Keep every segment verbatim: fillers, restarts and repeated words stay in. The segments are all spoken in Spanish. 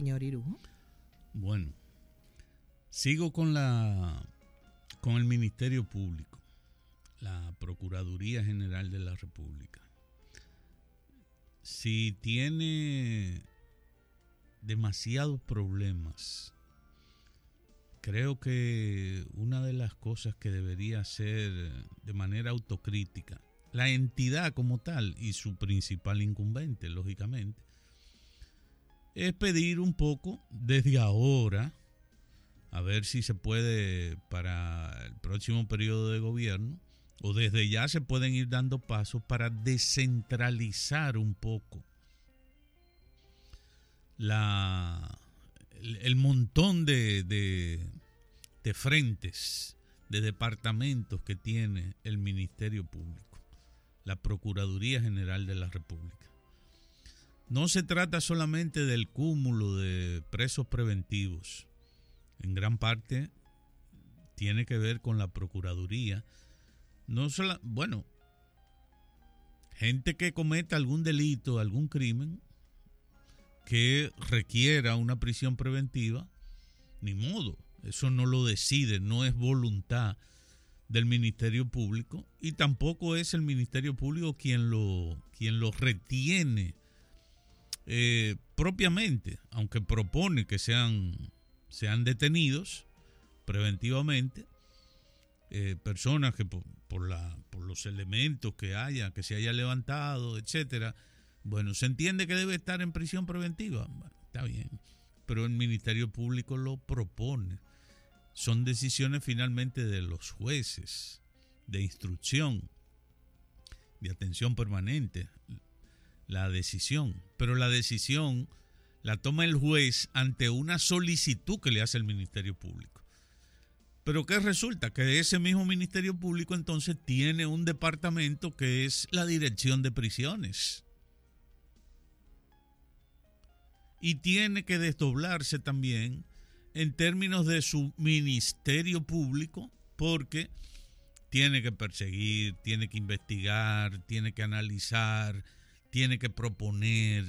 Señor Irujo. Bueno, sigo con la con el Ministerio Público, la Procuraduría General de la República. Si tiene demasiados problemas, creo que una de las cosas que debería hacer de manera autocrítica la entidad como tal y su principal incumbente, lógicamente, es pedir un poco desde ahora, a ver si se puede para el próximo periodo de gobierno, o desde ya se pueden ir dando pasos para descentralizar un poco la, el, el montón de, de, de frentes, de departamentos que tiene el Ministerio Público, la Procuraduría General de la República. No se trata solamente del cúmulo de presos preventivos. En gran parte tiene que ver con la Procuraduría. No solo, bueno, gente que cometa algún delito, algún crimen que requiera una prisión preventiva, ni modo. Eso no lo decide, no es voluntad del Ministerio Público y tampoco es el Ministerio Público quien lo, quien lo retiene eh, propiamente, aunque propone que sean, sean detenidos preventivamente eh, personas que por, por, la, por los elementos que haya, que se haya levantado, etcétera. Bueno, se entiende que debe estar en prisión preventiva, bueno, está bien, pero el Ministerio Público lo propone. Son decisiones finalmente de los jueces de instrucción, de atención permanente, la decisión. Pero la decisión la toma el juez ante una solicitud que le hace el Ministerio Público. Pero ¿qué resulta? Que ese mismo Ministerio Público entonces tiene un departamento que es la Dirección de Prisiones. Y tiene que desdoblarse también en términos de su Ministerio Público, porque tiene que perseguir, tiene que investigar, tiene que analizar, tiene que proponer.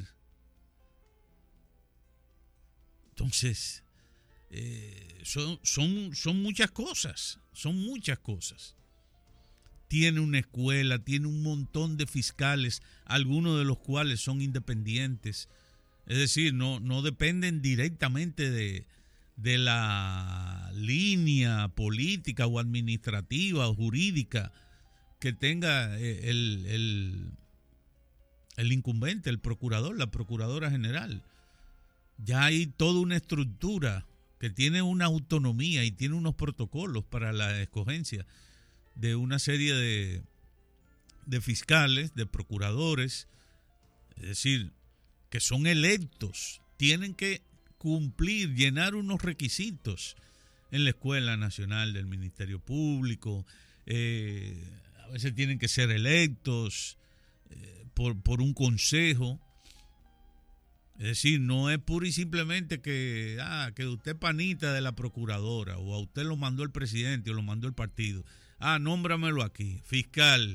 Entonces, eh, son, son, son muchas cosas, son muchas cosas. Tiene una escuela, tiene un montón de fiscales, algunos de los cuales son independientes. Es decir, no, no dependen directamente de, de la línea política o administrativa o jurídica que tenga el, el, el incumbente, el procurador, la procuradora general. Ya hay toda una estructura que tiene una autonomía y tiene unos protocolos para la escogencia de una serie de, de fiscales, de procuradores, es decir, que son electos, tienen que cumplir, llenar unos requisitos en la Escuela Nacional del Ministerio Público, eh, a veces tienen que ser electos eh, por, por un consejo. Es decir, no es pura y simplemente que, ah, que usted es panita de la procuradora o a usted lo mandó el presidente o lo mandó el partido. Ah, nómbramelo aquí, fiscal.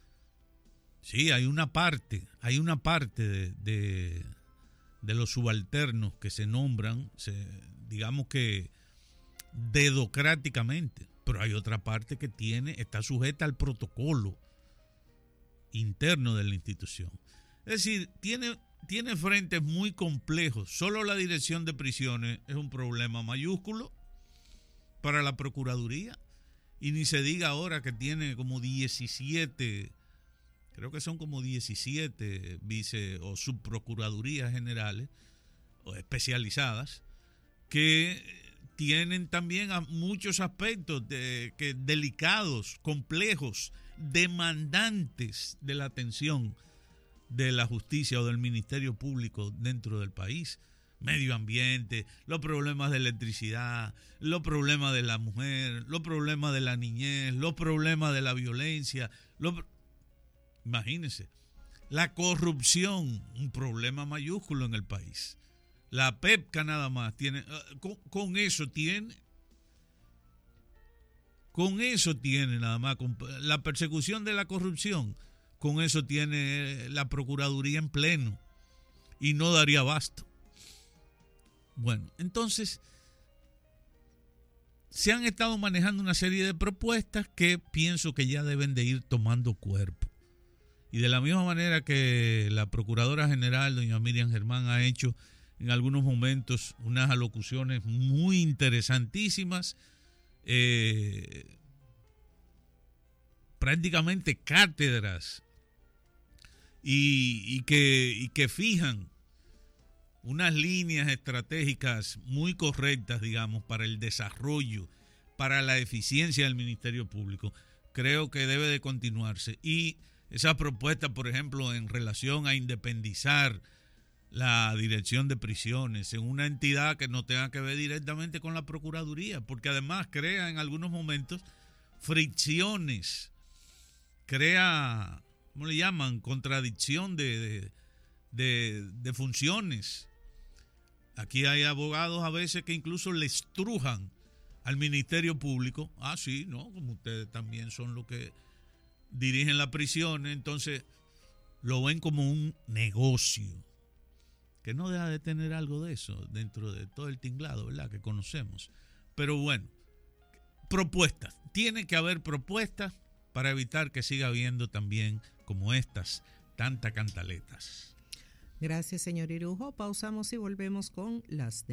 Sí, hay una parte, hay una parte de, de, de los subalternos que se nombran, se, digamos que dedocráticamente, pero hay otra parte que tiene, está sujeta al protocolo interno de la institución. Es decir, tiene, tiene frentes muy complejos. Solo la dirección de prisiones es un problema mayúsculo para la Procuraduría, y ni se diga ahora que tiene como diecisiete... Creo que son como diecisiete vice o subprocuradurías generales o especializadas que tienen también a muchos aspectos de, que, delicados, complejos, demandantes de la atención de la justicia o del Ministerio Público dentro del país. Medio ambiente, los problemas de electricidad, los problemas de la mujer, los problemas de la niñez, los problemas de la violencia, los Imagínense, la corrupción, un problema mayúsculo en el país. La PEPCA nada más tiene, con, con eso tiene, con eso tiene nada más, con la persecución de la corrupción, con eso tiene la Procuraduría en pleno y no daría abasto. Bueno, entonces se han estado manejando una serie de propuestas que pienso que ya deben de ir tomando cuerpo. Y de la misma manera que la Procuradora General, doña Miriam Germán, ha hecho en algunos momentos unas alocuciones muy interesantísimas, eh, prácticamente cátedras, y, y, que, y que fijan unas líneas estratégicas muy correctas, digamos, para el desarrollo, para la eficiencia del Ministerio Público. Creo que debe de continuarse. Y esa propuesta, por ejemplo, en relación a independizar la dirección de prisiones en una entidad que no tenga que ver directamente con la Procuraduría, porque además crea en algunos momentos fricciones, crea, ¿cómo le llaman?, contradicción de, de, de, de funciones. Aquí hay abogados a veces que incluso le estrujan al Ministerio Público. Ah, sí, ¿no? Como ustedes también son los que dirigen las prisiones, entonces lo ven como un negocio, que no deja de tener algo de eso dentro de todo el tinglado, ¿verdad?, que conocemos. Pero bueno, propuestas. Tiene que haber propuestas para evitar que siga habiendo también, como estas, tantas cantaletas. Gracias, señor Irujo. Pausamos y volvemos con las